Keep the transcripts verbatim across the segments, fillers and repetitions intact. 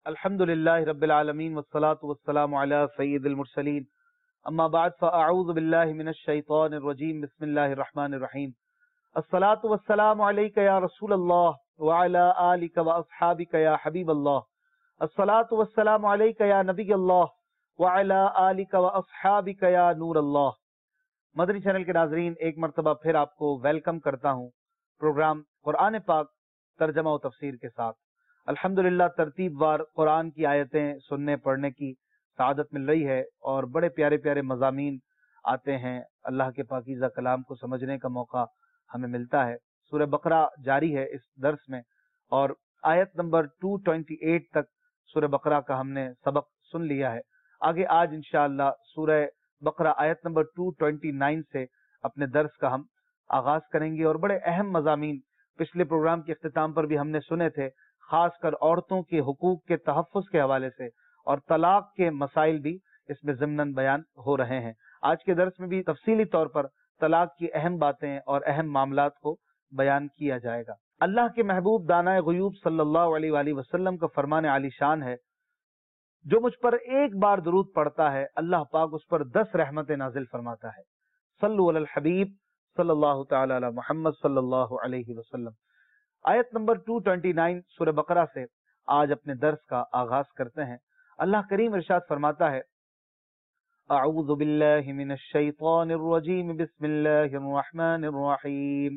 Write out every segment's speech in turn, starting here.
الحمدللہ رب العالمین والصلاة والسلام علی سید المرسلین اما بعد فاعوذ باللہ من الشیطان الرجیم بسم اللہ الرحمن الرحیم الصلاة والسلام علیک یا رسول اللہ وعلی آلک واصحابک یا حبیب اللہ الصلاة والسلام علیک یا نبی اللہ وعلی آلک واصحابک یا نور اللہ۔ مدنی چینل کے ناظرین، ایک مرتبہ پھر آپ کو ویلکم کرتا ہوں پروگرام قرآن پاک ترجمہ و تفسیر کے ساتھ۔ الحمدللہ ترتیب وار قرآن کی آیتیں سننے پڑھنے کی سعادت مل رہی ہے اور بڑے پیارے پیارے مضامین آتے ہیں، اللہ کے پاکیزہ کلام کو سمجھنے کا موقع ہمیں ملتا ہے۔ سورہ بقرہ جاری ہے اس درس میں اور آیت نمبر دو سو اٹھائیس تک سورہ بقرہ کا ہم نے سبق سن لیا ہے۔ آگے آج انشاءاللہ سورہ بقرہ آیت نمبر دو سو انیس سے اپنے درس کا ہم آغاز کریں گے اور بڑے اہم مضامین پچھلے پروگرام کے اختتام پر بھی ہم نے سنے تھے، خاص کر عورتوں کے حقوق کے تحفظ کے حوالے سے اور طلاق کے مسائل بھی اس میں ضمناً بیان ہو رہے ہیں۔ آج کے درس میں بھی تفصیلی طور پر طلاق کی اہم باتیں اور اہم معاملات کو بیان کیا جائے گا۔ اللہ کے محبوب دانائے غیوب صلی اللہ علیہ وآلہ وسلم کا فرمان عالی شان ہے، جو مجھ پر ایک بار درود پڑھتا ہے اللہ پاک اس پر دس رحمتیں نازل فرماتا ہے۔ صلو علی الحبیب صلی اللہ تعالی علی محمد صلی اللہ علیہ وسلم۔ آیت نمبر دو سو انیس سورہ بقرہ سے آج اپنے درس کا آغاز کرتے ہیں۔ اللہ کریم ارشاد فرماتا ہے، اعوذ باللہ من الشیطان الرجیم بسم اللہ الرحمن الرحیم،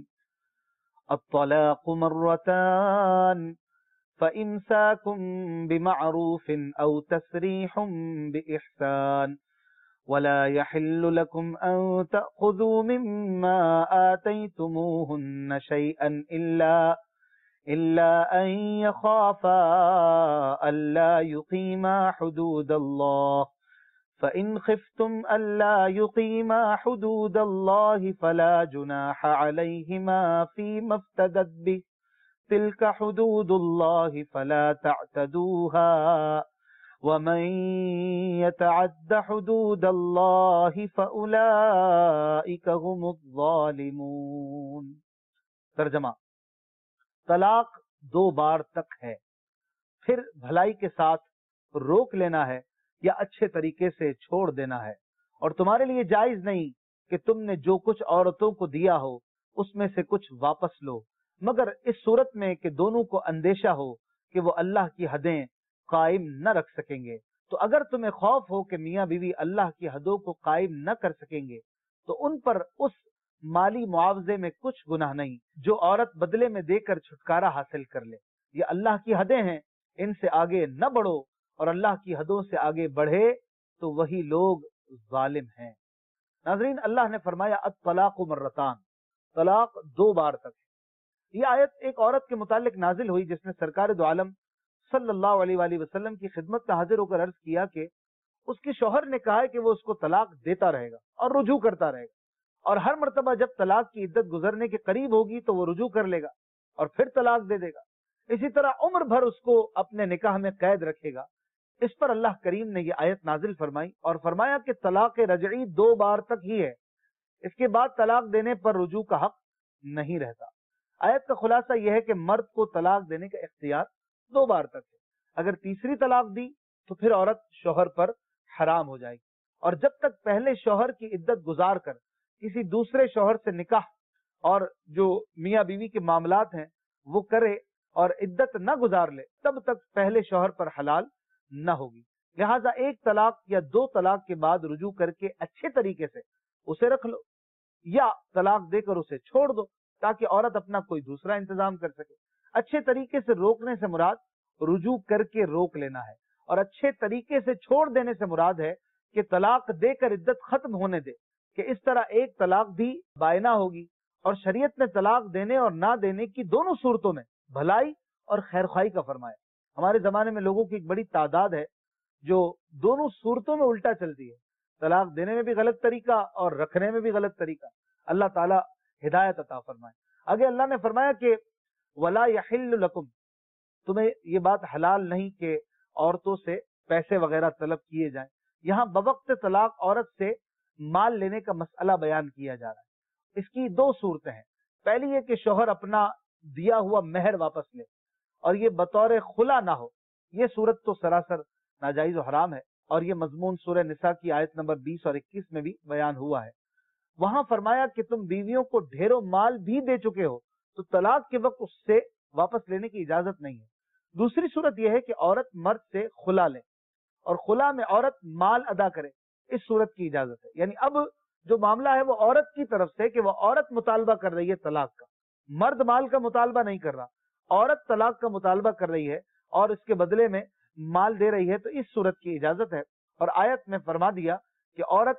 الطلاق مرتان فإمساكم بمعروف أو تسريح بإحسان ولا يحل لكم أن تأخذوا مما آتيتموهن شيئا إلا إلا أن يخافا ألا يقيما حدود الله فإن خفتم ألا يقيما حدود الله فلا جناح عليهما فيما افتدت به تلك حدود الله فلا تعتدوها ومن يتعد حدود الله فأولئك هم الظالمون۔ ترجمہ، طلاق دو بار تک ہے، پھر بھلائی کے ساتھ روک لینا ہے یا اچھے طریقے سے چھوڑ دینا ہے، اور تمہارے لیے جائز نہیں کہ تم نے جو کچھ عورتوں کو دیا ہو اس میں سے کچھ واپس لو، مگر اس صورت میں کہ دونوں کو اندیشہ ہو کہ وہ اللہ کی حدیں قائم نہ رکھ سکیں گے۔ تو اگر تمہیں خوف ہو کہ میاں بیوی اللہ کی حدوں کو قائم نہ کر سکیں گے تو ان پر اس مالی معاوضے میں کچھ گناہ نہیں جو عورت بدلے میں دے کر چھٹکارا حاصل کر لے۔ یہ اللہ کی حدیں ہیں، ان سے آگے نہ بڑھو، اور اللہ کی حدوں سے آگے بڑھے تو وہی لوگ ظالم ہیں۔ ناظرین، اللہ نے فرمایا الطلاق مرتان، طلاق دو بار تک ہے۔ یہ آیت ایک عورت کے متعلق نازل ہوئی جس نے سرکار دو عالم صلی اللہ علیہ وآلہ وسلم کی خدمت میں حاضر ہو کر عرض کیا کہ اس کے شوہر نے کہا ہے کہ وہ اس کو طلاق دیتا رہے گا اور رجوع کرتا رہے گا، اور ہر مرتبہ جب طلاق کی عدت گزرنے کے قریب ہوگی تو وہ رجوع کر لے گا اور پھر طلاق دے دے گا، اسی طرح عمر بھر اس کو اپنے نکاح میں قید رکھے گا۔ اس پر اللہ کریم نے یہ آیت نازل فرمائی اور فرمایا کہ طلاق رجعی دو بار تک ہی ہے، اس کے بعد طلاق دینے پر رجوع کا حق نہیں رہتا۔ آیت کا خلاصہ یہ ہے کہ مرد کو طلاق دینے کا اختیار دو بار تک ہے، اگر تیسری طلاق دی تو پھر عورت شوہر پر حرام ہو جائے گی، اور جب تک پہلے شوہر کی عدت گزار کر کسی دوسرے شوہر سے نکاح اور جو میاں بیوی کے معاملات ہیں وہ کرے اور عدت نہ گزار لے تب تک پہلے شوہر پر حلال نہ ہوگی۔ لہٰذا ایک طلاق یا دو طلاق کے بعد رجوع کر کے اچھے طریقے سے اسے رکھ لو یا طلاق دے کر اسے چھوڑ دو تاکہ عورت اپنا کوئی دوسرا انتظام کر سکے۔ اچھے طریقے سے روکنے سے مراد رجوع کر کے روک لینا ہے، اور اچھے طریقے سے چھوڑ دینے سے مراد ہے کہ طلاق دے کر عدت ختم ہونے دے، کہ اس طرح ایک طلاق بھی بائنا ہوگی۔ اور شریعت نے طلاق دینے اور نہ دینے کی دونوں صورتوں میں بھلائی اور خیرخواہی کا فرمایا۔ ہمارے زمانے میں لوگوں کی ایک بڑی تعداد ہے جو دونوں صورتوں میں الٹا چلتی ہے، طلاق دینے میں بھی غلط طریقہ اور رکھنے میں بھی غلط طریقہ۔ اللہ تعالی ہدایت عطا فرمائے۔ آگے اللہ نے فرمایا کہ وَلَا يَحِلُّ لَكُمْ، تمہیں یہ بات حلال نہیں کہ عورتوں سے پیسے وغیرہ طلب کیے جائیں۔ یہاں بوقت طلاق عورت سے مال لینے کا مسئلہ بیان کیا جا رہا ہے۔ اس کی دو صورتیں ہیں، پہلی یہ کہ شوہر اپنا دیا ہوا مہر واپس لے، اور یہ بطور خلا نہ ہو، یہ صورت تو سراسر ناجائز و حرام ہے، اور یہ مضمون سورہ نساء کی آیت نمبر بیس اور اکیس میں بھی بیان ہوا ہے۔ وہاں فرمایا کہ تم بیویوں کو ڈھیروں مال بھی دے چکے ہو تو طلاق کے وقت اس سے واپس لینے کی اجازت نہیں ہے۔ دوسری صورت یہ ہے کہ عورت مرد سے خلا لے اور خلا میں عورت مال ادا کرے، اس صورت کی اجازت ہے۔ یعنی اب جو معاملہ ہے وہ عورت کی طرف سے کہ وہ عورت مطالبہ کر رہی ہے طلاق کا، مرد مال کا مطالبہ نہیں کر رہا، عورت طلاق کا مطالبہ کر رہی ہے اور اس کے بدلے میں مال دے رہی ہے، تو اس صورت کی اجازت ہے۔ اور آیت میں فرما دیا کہ عورت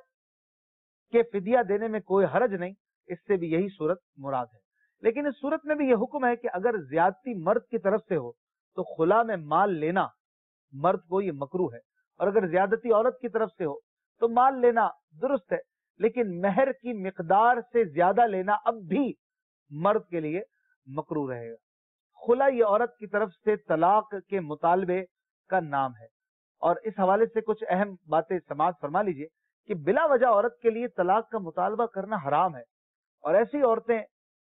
کے فدیہ دینے میں کوئی حرج نہیں، اس سے بھی یہی صورت مراد ہے۔ لیکن اس صورت میں بھی یہ حکم ہے کہ اگر زیادتی مرد کی طرف سے ہو تو خلا میں مال لینا مرد کو یہ مکروہ ہے، اور اگر زیادتی عورت کی طرف سے ہو تو مال لینا درست ہے، لیکن مہر کی مقدار سے زیادہ لینا اب بھی مرد کے لیے مکروہ رہے گا۔ خلا یہ عورت کی طرف سے طلاق کے مطالبے کا نام ہے، اور اس حوالے سے کچھ اہم باتیں سماعت فرما لیجئے کہ بلا وجہ عورت کے لیے طلاق کا مطالبہ کرنا حرام ہے، اور ایسی عورتیں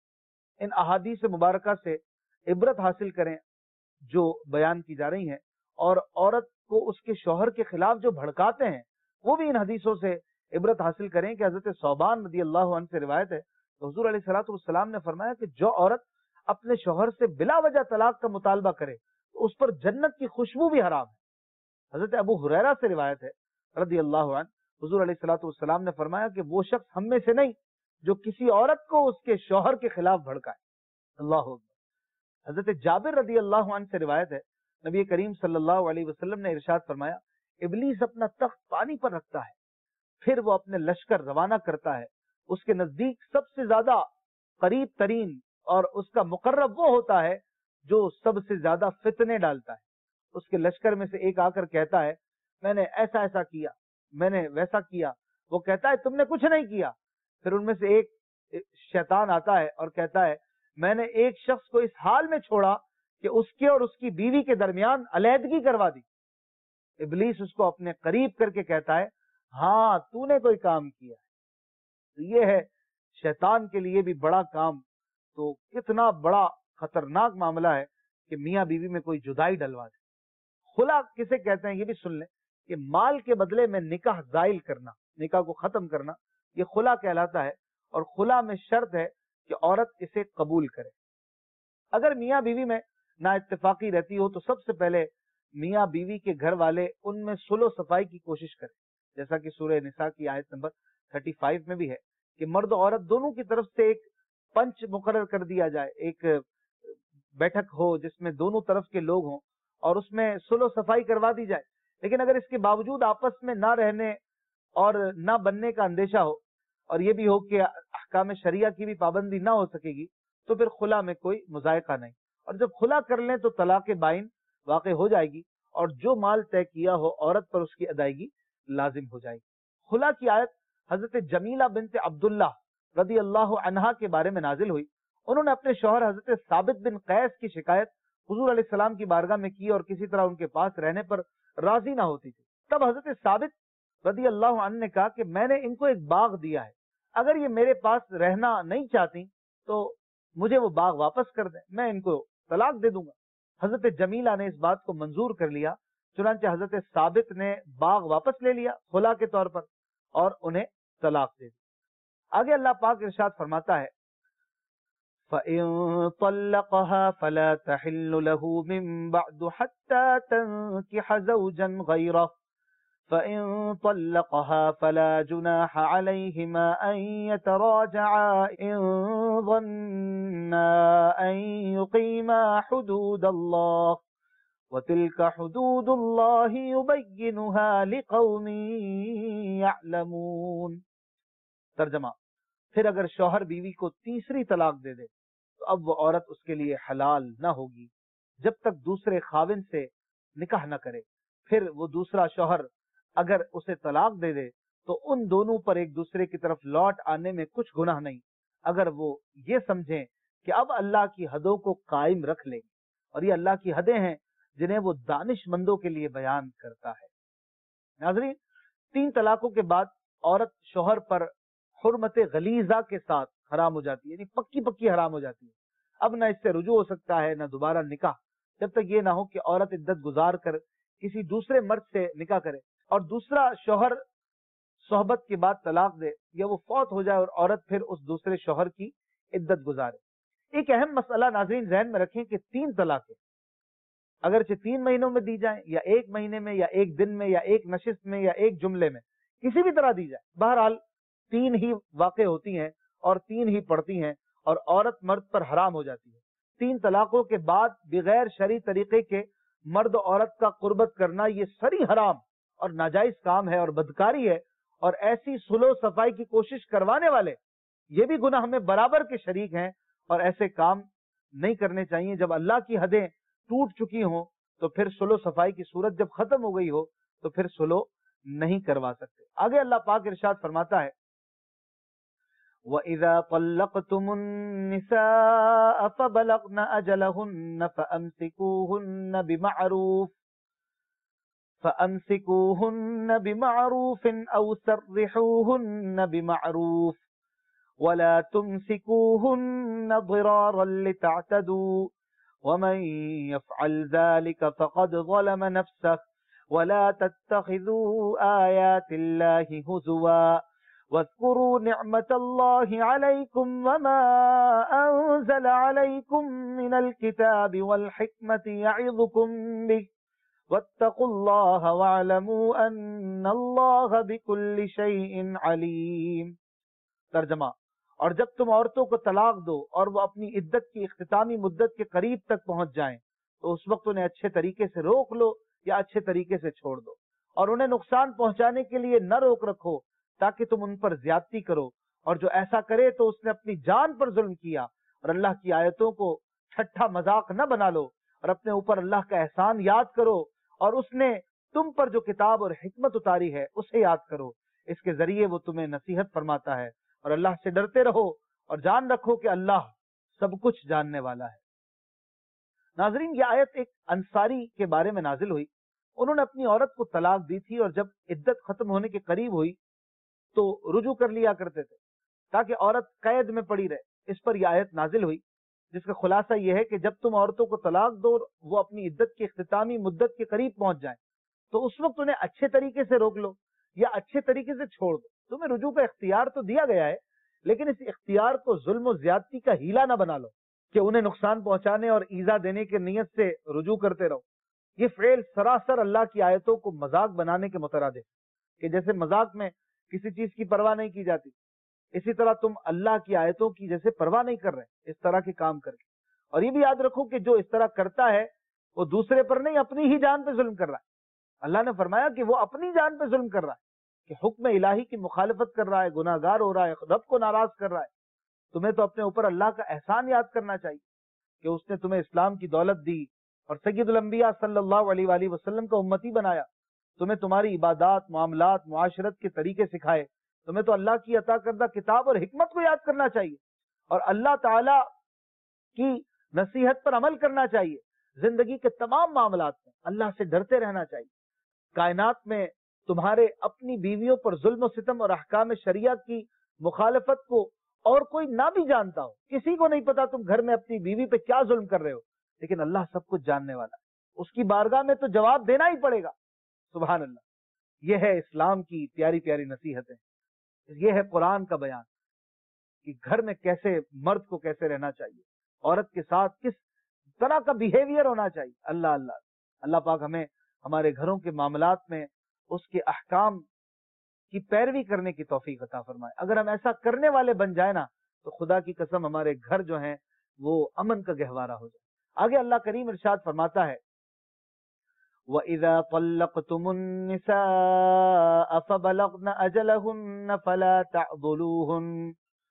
ان احادیث مبارکہ سے عبرت حاصل کریں جو بیان کی جا رہی ہیں، اور عورت کو اس کے شوہر کے خلاف جو بھڑکاتے ہیں وہ بھی ان حدیثوں سے عبرت حاصل کریں کہ حضرت ثوبان رضی اللہ عنہ سے روایت ہے تو حضور علیہ الصلوۃ والسلام نے فرمایا کہ جو عورت اپنے شوہر سے بلا وجہ طلاق کا مطالبہ کرے تو اس پر جنت کی خوشبو بھی حرام ہے۔ حضرت ابو ہریرہ سے روایت ہے رضی اللہ عنہ، حضور علیہ الصلوۃ والسلام نے فرمایا کہ وہ شخص ہم میں سے نہیں جو کسی عورت کو اس کے شوہر کے خلاف بھڑکائے۔ اللہ اکبر۔ حضرت جابر رضی اللہ عنہ سے روایت ہے نبی کریم صلی اللہ علیہ وسلم نے ارشاد فرمایا ابلیس اپنا تخت پانی پر رکھتا ہے، پھر وہ اپنے لشکر روانہ کرتا ہے، اس کے نزدیک سب سے زیادہ قریب ترین اور اس کا مقرب وہ ہوتا ہے جو سب سے زیادہ فتنے ڈالتا ہے۔ اس کے لشکر میں سے ایک آ کر کہتا ہے میں نے ایسا ایسا کیا، میں نے ویسا کیا، وہ کہتا ہے تم نے کچھ نہیں کیا۔ پھر ان میں سے ایک شیطان آتا ہے اور کہتا ہے میں نے ایک شخص کو اس حال میں چھوڑا کہ اس کے اور اس کی بیوی کے درمیان علیحدگی کروا دی۔ ابلیس اس کو اپنے قریب کر کے کہتا ہے ہاں تو نے کوئی کام کیا ہے۔ تو یہ ہے شیطان کے لیے بھی بڑا کام، تو کتنا بڑا خطرناک معاملہ ہے کہ میاں بیوی میں کوئی جدائی ڈلوا دے۔ خلا کسے کہتے ہیں یہ بھی سن لیں کہ مال کے بدلے میں نکاح زائل کرنا، نکاح کو ختم کرنا، یہ خلا کہلاتا ہے، اور خلا میں شرط ہے کہ عورت اسے قبول کرے۔ اگر میاں بیوی میں نا اتفاقی رہتی ہو تو سب سے پہلے میاں بیوی کے گھر والے ان میں صلح و صفائی کی کوشش کریں، جیسا کہ سورہ نساء کی آیت نمبر پینتیس میں بھی ہے کہ مرد و عورت دونوں کی طرف سے ایک پنچ مقرر کر دیا جائے، ایک بیٹھک ہو جس میں دونوں طرف کے لوگ ہوں اور اس میں صلح و صفائی کروا دی جائے۔ لیکن اگر اس کے باوجود آپس میں نہ رہنے اور نہ بننے کا اندیشہ ہو اور یہ بھی ہو کہ احکام شریعہ کی بھی پابندی نہ ہو سکے گی تو پھر خلا میں کوئی مذائقہ نہیں، اور جب خلا کر لیں تو طلاق بائن واقع ہو جائے گی، اور جو مال طے کیا ہو عورت پر اس کی ادائیگی لازم ہو جائے گی۔ خلا کی آیت حضرت جمیلہ بنت عبداللہ رضی اللہ عنہا کے بارے میں نازل ہوئی۔ انہوں نے اپنے شوہر حضرت ثابت بن قیس کی شکایت حضور علیہ السلام کی بارگاہ میں کی اور کسی طرح ان کے پاس رہنے پر راضی نہ ہوتی تھی۔ تب حضرت ثابت رضی اللہ عنہ نے کہا کہ میں نے ان کو ایک باغ دیا ہے، اگر یہ میرے پاس رہنا نہیں چاہتی تو مجھے وہ باغ واپس کر دیں، میں ان کو طلاق دے دوں گا۔ حضرت جمیلہ نے اس بات کو منظور کر لیا، چنانچہ حضرت ثابت نے باغ واپس لے لیا خلا کے طور پر اور انہیں طلاق دے دی۔ آگے اللہ پاک ارشاد فرماتا ہے فَإِن طَلَّقَهَا فَلَا تَحِلُّ لَهُ مِن بَعْدُ حَتَّى تَنكِحَ زَوْجًا غَيْرَهُ فَإِن طَلَّقَهَا فَلَا جُنَاحَ عَلَيْهِمَا أَن يَتَرَاجَعَا إِن ظَنَّا أَن يُقِيمَا حُدُودَ اللَّهِ وَتِلْكَ حُدُودُ اللَّهِ يُبَيِّنُهَا لِقَوْمٍ يَعْلَمُونَ۔ ترجمہ، پھر اگر شوہر بیوی کو تیسری طلاق دے دے تو اب وہ عورت اس کے لیے حلال نہ ہوگی جب تک دوسرے خاوند سے نکاح نہ کرے۔ پھر وہ دوسرا شوہر اگر اسے طلاق دے دے تو ان دونوں پر ایک دوسرے کی طرف لوٹ آنے میں کچھ گناہ نہیں، اگر وہ یہ سمجھیں کہ اب اللہ کی حدوں کو قائم رکھ لیں، اور یہ اللہ کی حدیں ہیں جنہیں وہ دانش مندوں کے لیے بیان کرتا ہے۔ ناظرین، تین طلاقوں کے بعد عورت شوہر پر حرمت غلیظہ کے ساتھ حرام ہو جاتی ہے، یعنی پکی پکی حرام ہو جاتی ہے۔ اب نہ اس سے رجوع ہو سکتا ہے نہ دوبارہ نکاح، جب تک یہ نہ ہو کہ عورت عدت گزار کر کسی دوسرے مرد سے نکاح کرے اور دوسرا شوہر صحبت کے بعد طلاق دے یا وہ فوت ہو جائے اور عورت پھر اس دوسرے شوہر کی عدت گزارے۔ ایک اہم مسئلہ ناظرین ذہن میں رکھیں کہ تین طلاقیں اگرچہ تین مہینوں میں دی جائیں یا ایک مہینے میں یا ایک دن میں یا ایک نشست میں یا ایک جملے میں کسی بھی طرح دی جائے، بہرحال تین ہی واقع ہوتی ہیں اور تین ہی پڑتی ہیں اور عورت مرد پر حرام ہو جاتی ہے۔ تین طلاقوں کے بعد بغیر شرعی طریقے کے مرد و عورت کا قربت کرنا یہ سری حرام اور ناجائز کام ہے اور بدکاری ہے، اور ایسی صلح و صفائی کی کوشش کروانے والے یہ بھی گناہ میں برابر کے شریک ہیں، اور ایسے کام نہیں کرنے چاہیے۔ جب اللہ کی حدیں ٹوٹ چکی ہوں تو پھر صلح و صفائی کی صورت جب ختم ہو گئی ہو تو پھر صلح نہیں کروا سکتے۔ آگے اللہ پاک ارشاد فرماتا ہے وَإِذَا طَلَّقْتُمُ النِّسَاءَ فَبَلَغْنَ أَجَلَهُنَّ فَأَمْسِكُوهُنَّ بِمَعْرُوفٍ فَأَمْسِكُوهُنَّ بِمَعْرُوفٍ أَوْ سَرِّحُوهُنَّ بِمَعْرُوفٍ وَلَا تُمْسِكُوهُنَّ ضِرَارًا لِتَعْتَدُوا وَمَنْ يَفْعَلْ ذَلِكَ فَقَدْ ظَلَمَ نَفْسَهُ وَلَا تَتَّخِذُوا آيَاتِ اللَّهِ هُزُوًا وَاذْكُرُوا نِعْمَةَ اللَّهِ عَلَيْكُمْ وَمَا أَنزَلَ عَلَيْكُمْ مِنَ الْكِتَابِ وَالْحِكْمَةِ يَعِظُكُمْ بِهِ وَاتَّقُوا اللَّهَ وَاعْلَمُوا أَنَّ اللَّهَ بِكُلِّ شَيْءٍ عَلِيمٌ۔ ترجمہ، اور جب تم عورتوں کو طلاق دو اور وہ اپنی عدت کی اختتامی مدت کے قریب تک پہنچ جائیں تو اس وقت انہیں اچھے طریقے سے روک لو یا اچھے طریقے سے چھوڑ دو، اور انہیں نقصان پہنچانے کے لیے نہ روک رکھو تاکہ تم ان پر زیادتی کرو، اور جو ایسا کرے تو اس نے اپنی جان پر ظلم کیا، اور اللہ کی آیتوں کو ٹھٹھا مذاق نہ بنا لو، اور اپنے اوپر اللہ کا احسان یاد کرو، اور اس نے تم پر جو کتاب اور حکمت اتاری ہے اسے یاد کرو، اس کے ذریعے وہ تمہیں نصیحت فرماتا ہے، اور اللہ سے ڈرتے رہو اور جان رکھو کہ اللہ سب کچھ جاننے والا ہے۔ ناظرین، یہ آیت ایک انصاری کے بارے میں نازل ہوئی۔ انہوں نے اپنی عورت کو طلاق دی تھی اور جب عدت ختم ہونے کے قریب ہوئی تو رجوع کر لیا کرتے تھے تاکہ عورت قید میں پڑی رہے۔ اس پر یہ آیت نازل ہوئی جس کا خلاصہ یہ ہے کہ جب تم عورتوں کو طلاق دو وہ اپنی عدت کی اختتامی مدت کے قریب پہنچ جائیں تو اس وقت انہیں اچھے طریقے سے روک لو یا اچھے طریقے سے چھوڑ دو۔ تمہیں رجوع کا اختیار تو دیا گیا ہے، لیکن اس اختیار کو ظلم و زیادتی کا ہیلا نہ بنا لو کہ انہیں نقصان پہنچانے اور ایذا دینے کی نیت سے رجوع کرتے رہو۔ یہ فعل سراسر اللہ کی آیتوں کو مذاق بنانے کے مترادف ہے کہ جیسے مذاق میں کسی چیز کی پرواہ نہیں کی جاتی، اسی طرح تم اللہ کی آیتوں کی جیسے پرواہ نہیں کر رہے اس طرح کے کام کر کے۔ اور یہ بھی یاد رکھو کہ جو اس طرح کرتا ہے وہ دوسرے پر نہیں اپنی ہی جان پہ ظلم کر رہا ہے۔ اللہ نے فرمایا کہ وہ اپنی جان پہ ظلم کر رہا ہے کہ حکم الہی کی مخالفت کر رہا ہے، گناہ گار ہو رہا ہے، رب کو ناراض کر رہا ہے۔ تمہیں تو اپنے اوپر اللہ کا احسان یاد کرنا چاہیے کہ اس نے تمہیں اسلام کی دولت دی اور سید الانبیاء صلی اللہ علیہ وآلہ وسلم کا امتی بنایا، تمہیں تمہاری عبادات، معاملات، معاشرت کے طریقے سکھائے، تمہیں تو اللہ کی عطا کردہ کتاب اور حکمت کو یاد کرنا چاہیے اور اللہ تعالی کی نصیحت پر عمل کرنا چاہیے۔ زندگی کے تمام معاملات میں اللہ سے ڈرتے رہنا چاہیے۔ کائنات میں تمہارے اپنی بیویوں پر ظلم و ستم اور احکام شریعت کی مخالفت کو اور کوئی نہ بھی جانتا ہو، کسی کو نہیں پتا تم گھر میں اپنی بیوی پہ کیا ظلم کر رہے ہو، لیکن اللہ سب کچھ جاننے والا ہے، اس کی بارگاہ میں تو جواب دینا ہی پڑے گا۔ سبحان اللہ، یہ ہے اسلام کی پیاری پیاری نصیحتیں، یہ ہے قرآن کا بیان کہ گھر میں کیسے مرد کو کیسے رہنا چاہیے، عورت کے ساتھ کس طرح کا بیہیویئر ہونا چاہیے۔ اللہ اللہ اللہ پاک ہمیں ہمارے گھروں کے معاملات میں اس کے احکام کی پیروی کرنے کی توفیق عطا فرمائے۔ اگر ہم ایسا کرنے والے بن جائیں نا تو خدا کی قسم ہمارے گھر جو ہیں وہ امن کا گہوارہ ہو جائے۔ آگے اللہ کریم ارشاد فرماتا ہے وَإِذَا طَلَّقْتُمُ النِّسَاءَ فَبَلَغْنَ أَجَلَهُنَّ فَلَا تَعْضُلُوهُنَّ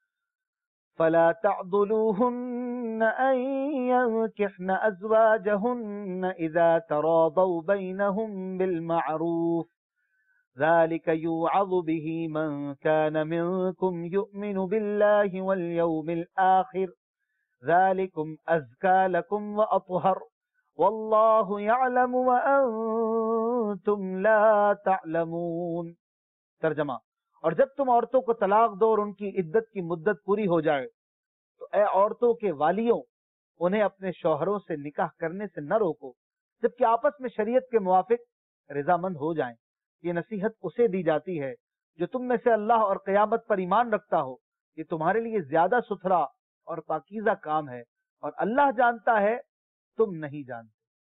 فَلَا تَعْضُلُوهُنَّ أَن يَنكِحْنَ أَزْوَاجَهُنَّ إِذَا تَرَاضَوْا بَيْنَهُم بِالْمَعْرُوفِ ذَلِكَ يُوعَظُ بِهِ مَن كَانَ مِنكُمْ يُؤْمِنُ بِاللَّهِ وَالْيَوْمِ الْآخِرِ ذَلِكُمْ أَزْكَى لَكُمْ وَأَطْهَرُ وَاللَّهُ يَعْلَمُ وَأَنتُمْ لَا تَعْلَمُونَ۔ ترجمہ، اور جب تم عورتوں کو طلاق دو اور ان کی عدت کی مدت پوری ہو جائے تو اے عورتوں کے والیوں انہیں اپنے شوہروں سے نکاح کرنے سے نہ روکو جبکہ آپس میں شریعت کے موافق رضامند ہو جائیں۔ یہ نصیحت اسے دی جاتی ہے جو تم میں سے اللہ اور قیامت پر ایمان رکھتا ہو، یہ تمہارے لیے زیادہ ستھرا اور پاکیزہ کام ہے اور اللہ جانتا ہے تم نہیں جانتے۔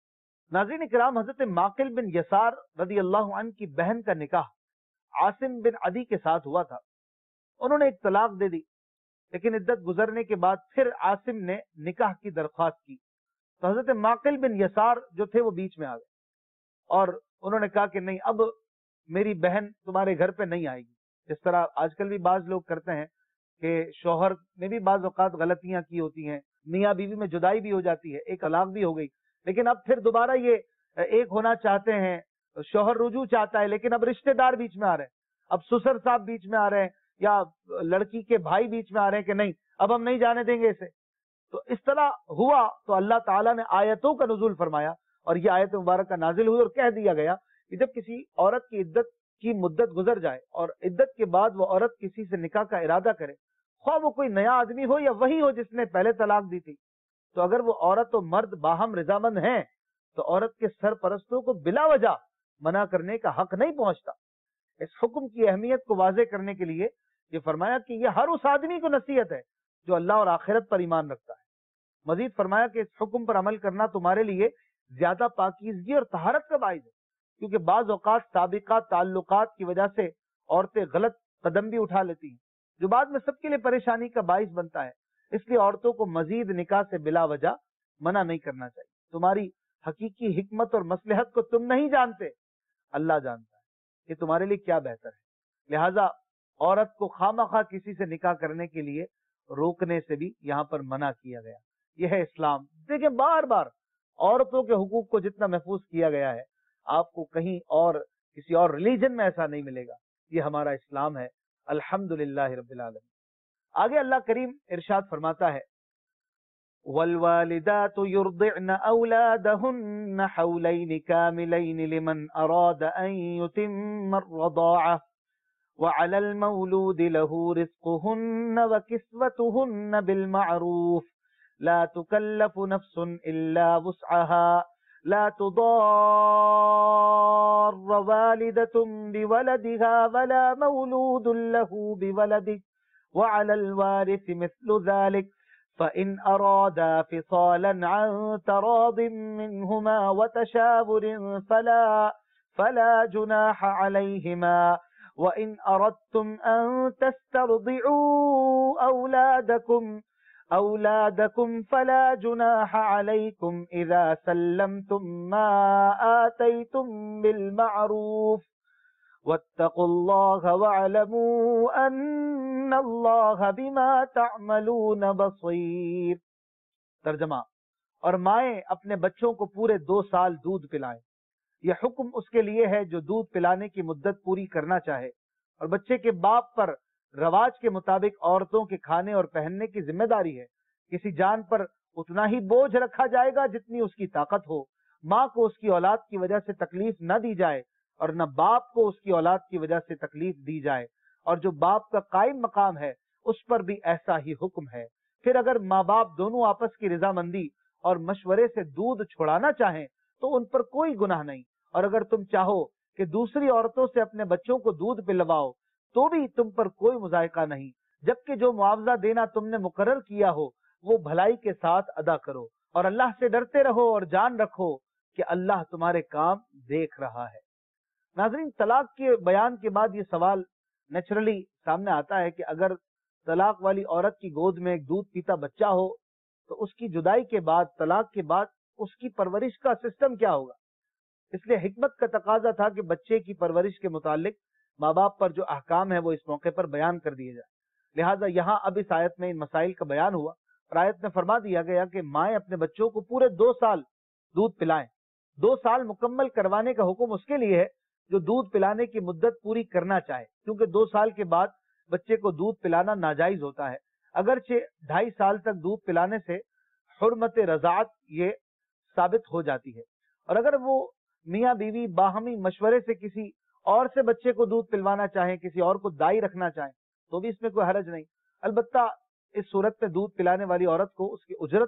ناظرین اکرام، حضرت معقل بن یسار رضی اللہ عنہ کی بہن کا نکاح عاصم بن عدی کے ساتھ ہوا تھا۔ انہوں نے ایک طلاق دے دی، لیکن عدت گزرنے کے بعد پھر عاصم نے نکاح کی درخواست کی تو حضرت معقل بن یسار جو تھے وہ بیچ میں آ گئے اور انہوں نے کہا کہ نہیں، اب میری بہن تمہارے گھر پہ نہیں آئے گی۔ جس طرح آج کل بھی بعض لوگ کرتے ہیں کہ شوہر نے بھی بعض اوقات غلطیاں کی ہوتی ہیں، میاں بیوی میں جدائی بھی ہو جاتی ہے، ایک طلاق بھی ہو گئی، لیکن اب پھر دوبارہ یہ ایک ہونا چاہتے ہیں، شوہر رجوع چاہتا ہے، لیکن اب رشتہ دار بیچ میں آ رہے ہیں، اب سسر صاحب بیچ میں آ رہے ہیں یا لڑکی کے بھائی بیچ میں آ رہے ہیں کہ نہیں اب ہم نہیں جانے دیں گے اسے۔ تو اس طرح ہوا تو اللہ تعالیٰ نے آیتوں کا نزول فرمایا اور یہ آیت مبارکہ نازل ہوئی اور کہہ دیا گیا کہ جب کسی عورت کی عدت کی مدت گزر جائے اور عدت کے بعد وہ عورت کسی سے نکاح کا ارادہ کرے، خواہ وہ کوئی نیا آدمی ہو یا وہی ہو جس نے پہلے طلاق دی تھی، تو اگر وہ عورت و مرد باہم رضامند ہیں تو عورت کے سرپرستوں کو بلا وجہ منع کرنے کا حق نہیں پہنچتا۔ اس حکم کی اہمیت کو واضح کرنے کے لیے یہ فرمایا کہ یہ ہر اس آدمی کو نصیحت ہے جو اللہ اور آخرت پر ایمان رکھتا ہے۔ مزید فرمایا کہ اس حکم پر عمل کرنا تمہارے لیے زیادہ پاکیزگی اور طہارت کا باعث ہے، کیونکہ بعض اوقات سابقہ تعلقات کی وجہ سے عورتیں غلط قدم بھی اٹھا لیتی ہیں جو بعد میں سب کے لیے پریشانی کا باعث بنتا ہے۔ اس لیے عورتوں کو مزید نکاح سے بلا وجہ منع نہیں کرنا چاہیے۔ تمہاری حقیقی حکمت اور مصلحت کو تم نہیں جانتے، اللہ جانتا ہے کہ تمہارے لیے کیا بہتر ہے، لہذا عورت کو خواہ کسی سے نکاح کرنے کے لیے روکنے سے بھی یہاں پر منع کیا گیا۔ یہ ہے اسلام۔ دیکھیں بار بار عورتوں کے حقوق کو جتنا محفوظ کیا گیا ہے آپ کو کہیں اور کسی اور ریلیجن میں ایسا نہیں ملے گا، یہ ہمارا اسلام ہے، الحمدللہ رب العالمین۔ آگے اللہ کریم ارشاد فرماتا ہے والوالدات يرضعن أولادهن حولين كاملين لمن أراد أن يتم الرضاعة وعلى المولود له رزقهن وكسوتهن بالمعروف لا تكلف نفس إلا وسعها لا تضار والدة بولدها ولا مولود له بولده وعلى الوارث مثل ذلك فإن أرادا فصالا عن تراض منهما وتشاور فلا فلا جناح عليهما وإن أردتم أن تسترضعوا أولادكم أولادكم فلا جناح عليكم إذا سلمتم ما آتيتم بالمعروف واتقوا الله واعلموا أن الله بما تعملون بصير۔ ترجمہ، اور مائیں اپنے بچوں کو پورے دو سال دودھ پلائیں۔ یہ حکم اس کے لیے ہے جو دودھ پلانے کی مدت پوری کرنا چاہے، اور بچے کے باپ پر رواج کے مطابق عورتوں کے کھانے اور پہننے کی ذمہ داری ہے۔ کسی جان پر اتنا ہی بوجھ رکھا جائے گا جتنی اس کی طاقت ہو۔ ماں کو اس کی اولاد کی وجہ سے تکلیف نہ دی جائے اور نہ باپ کو اس کی اولاد کی وجہ سے تکلیف دی جائے، اور جو باپ کا قائم مقام ہے اس پر بھی ایسا ہی حکم ہے۔ پھر اگر ماں باپ دونوں آپس کی رضامندی اور مشورے سے دودھ چھڑانا چاہیں تو ان پر کوئی گناہ نہیں، اور اگر تم چاہو کہ دوسری عورتوں سے اپنے بچوں کو دودھ پلواؤ تو بھی تم پر کوئی مذائقہ نہیں، جبکہ جو معاوضہ دینا تم نے مقرر کیا ہو وہ بھلائی کے ساتھ ادا کرو، اور اللہ سے ڈرتے رہو اور جان رکھو کہ اللہ تمہارے کام دیکھ رہا ہے۔ ناظرین، طلاق کے بیان کے بعد یہ سوال نیچرلی سامنے آتا ہے کہ اگر طلاق والی عورت کی گود میں ایک دودھ پیتا بچہ ہو تو اس کی جدائی کے بعد، طلاق کے بعد اس کی پرورش کا سسٹم کیا ہوگا؟ اس لیے حکمت کا تقاضا تھا کہ بچے کی پرورش کے متعلق ماں باپ پر جو احکام ہے وہ اس موقع پر بیان کر دیے جائے۔ لہٰذا یہاں اب اس آیت میں ان مسائل کا بیان ہوا اور آیت میں فرما دیا گیا کہ مائیں اپنے بچوں کو پورے دو سال دودھ پلائیں۔ دو سال مکمل کروانے کا حکم اس کے لیے ہے جو دودھ پلانے کی مدت پوری کرنا چاہے، کیونکہ دو سال کے بعد بچے کو دودھ پلانا ناجائز ہوتا ہے، اگرچہ ڈھائی سال تک دودھ پلانے سے حرمت رضاعت یہ ثابت ہو جاتی ہے، اور اگر وہ میاں بیوی باہمی مشورے سے کسی اور سے بچے کو دودھ پلوانا چاہیں، کسی اور کو دائی رکھنا چاہیں تو بھی اس میں کوئی حرج نہیں۔ البتہ اس صورت میں دودھ پلانے والی عورت کو اس کی اجرت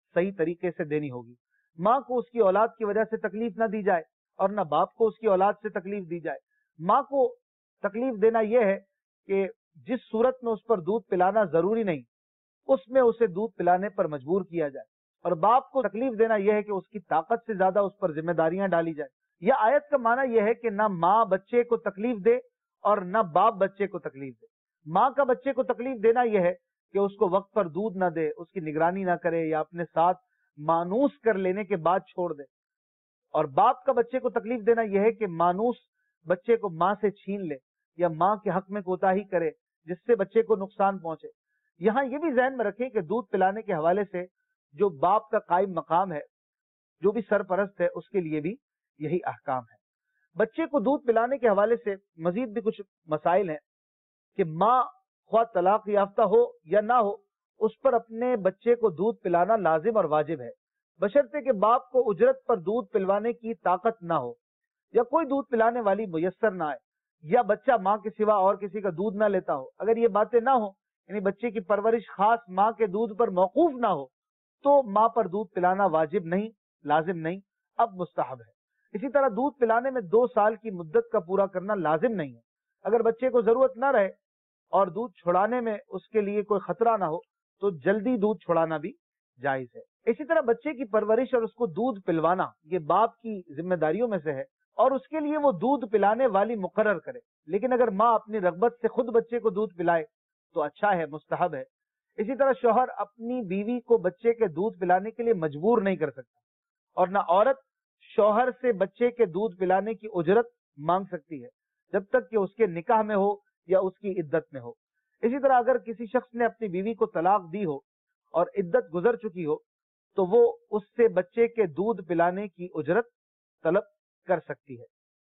صحیح طریقے سے دینی ہوگی. ماں کو اس کی اولاد کی وجہ سے تکلیف نہ دی جائے اور نہ باپ کو اس کی اولاد سے تکلیف دی جائے. ماں کو تکلیف دینا یہ ہے کہ جس صورت میں اس پر دودھ پلانا ضروری نہیں اس میں اسے دودھ پلانے پر مجبور کیا جائے, اور باپ کو تکلیف دینا یہ ہے کہ اس کی طاقت سے زیادہ اس پر ذمہ داریاں ڈالی جائیں. یہ آیت کا معنی یہ ہے کہ نہ ماں بچے کو تکلیف دے اور نہ باپ بچے کو تکلیف دے. ماں کا بچے کو تکلیف دینا یہ ہے کہ اس کو وقت پر دودھ نہ دے, اس کی نگرانی نہ کرے یا اپنے ساتھ مانوس کر لینے کے بعد چھوڑ دے. اور باپ کا بچے کو تکلیف دینا یہ ہے کہ مانوس بچے کو ماں سے چھین لے یا ماں کے حق میں کوتاہی کرے جس سے بچے کو نقصان پہنچے. یہاں یہ بھی ذہن میں رکھیں کہ دودھ پلانے کے حوالے سے جو باپ کا قائم مقام ہے, جو بھی سرپرست ہے, اس کے لیے بھی یہی احکام ہے. بچے کو دودھ پلانے کے حوالے سے مزید بھی کچھ مسائل ہیں کہ ماں خواہ طلاق یافتہ ہو یا نہ ہو اس پر اپنے بچے کو دودھ پلانا لازم اور واجب ہے, بشرطے کہ باپ کو اجرت پر دودھ پلوانے کی طاقت نہ ہو یا کوئی دودھ پلانے والی میسر نہ آئے یا بچہ ماں کے سوا اور کسی کا دودھ نہ لیتا ہو. اگر یہ باتیں نہ ہوں, یعنی بچے کی پرورش خاص ماں کے دودھ پر موقوف نہ ہو, تو ماں پر دودھ پلانا واجب نہیں, لازم نہیں, اب مستحب ہے. اسی طرح دودھ پلانے میں دو سال کی مدت کا پورا کرنا لازم نہیں ہے. اگر بچے کو ضرورت نہ رہے اور دودھ چھڑانے میں اس کے لیے کوئی خطرہ نہ ہو تو جلدی دودھ چھڑانا بھی جائز ہے. اسی طرح بچے کی پرورش اور اس کو دودھ پلوانا یہ باپ کی ذمہ داریوں میں سے ہے اور اس کے لیے وہ دودھ پلانے والی مقرر کرے. لیکن اگر ماں اپنی رغبت سے خود بچے کو دودھ پلائے تو اچھا ہے, مستحب ہے. اسی طرح شوہر اپنی بیوی کو بچے کے دودھ پلانے کے لیے مجبور نہیں کر سکتا, اور نہ عورت شوہر سے بچے کے دودھ پلانے کی اجرت مانگ سکتی ہے جب تک کہ اس کے نکاح میں ہو یا اس کی عدت میں ہو. اسی طرح اگر کسی شخص نے اپنی بیوی کو طلاق دی ہو اور عدت گزر چکی ہو تو وہ اس سے بچے کے دودھ پلانے کی اجرت طلب کر سکتی ہے.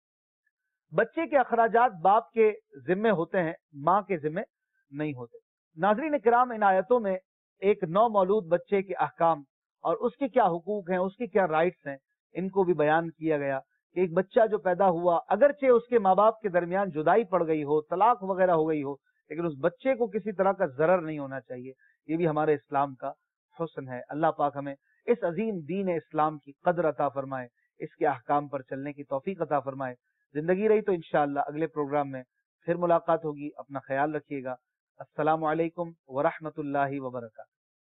بچے کے اخراجات باپ کے ذمے ہوتے ہیں, ماں کے ذمے نہیں ہوتے. ناظرین کرام, ان آیتوں میں ایک نو مولود بچے کے احکام اور اس کے کیا حقوق ہیں, اس کی کیا رائٹس ہیں, ان کو بھی بیان کیا گیا کہ ایک بچہ جو پیدا ہوا اگرچہ اس کے ماں باپ کے درمیان جدائی پڑ گئی ہو, طلاق وغیرہ ہو گئی ہو, لیکن اس بچے کو کسی طرح کا ضرر نہیں ہونا چاہیے. یہ بھی ہمارے اسلام کا حسن ہے. اللہ پاک ہمیں اس عظیم دین اسلام کی قدر عطا فرمائے, اس کے احکام پر چلنے کی توفیق عطا فرمائے. زندگی رہی تو انشاءاللہ اگلے پروگرام میں پھر ملاقات ہوگی. اپنا خیال رکھیے گا. السلام علیکم ورحمۃ اللہ وبرکاتہ.